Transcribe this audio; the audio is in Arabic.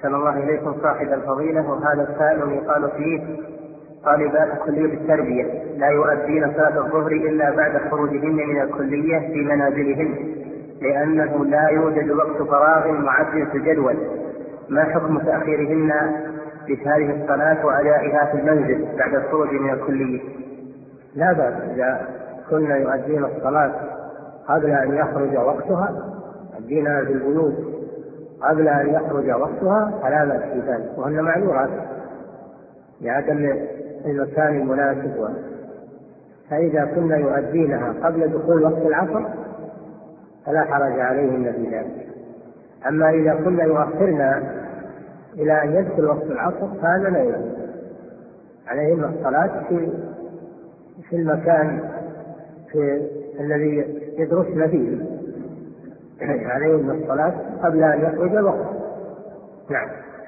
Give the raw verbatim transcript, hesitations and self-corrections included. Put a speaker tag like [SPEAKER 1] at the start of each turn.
[SPEAKER 1] أحسن الله إليكم صاحب الفضيلة. وهذا السائل يقال فيه: طالبات كلية التربية لا يؤدين صلاة الظهر إلا بعد خروجهن من الكلية في منازلهن، لأنه لا يوجد وقت فراغ معد في الجدول، ما حكم تأخيرهن بهذه الصلاة وأدائها في المنزل بعد الخروج من الكلية؟
[SPEAKER 2] لا بأس إذا كنا يؤدين الصلاة قبل أن يخرج وقتها، يؤدينها في البيوت قبل أن يخرج وقتها فلا بأس في ذلك، وهن معذورات لعدم المكان المناسب. فإذا كنا يؤدينها قبل دخول وقت العصر فلا حرج عليهن في ذلك. أما إذا كنا يؤخرنا إلى أن يدخل وقت العصر فهذا لا يجوز، عليهن الصلاة في في المكان في الذي يدرسن فيه، عليهن الصلاة قبل أن يخرج الوقت. نعم.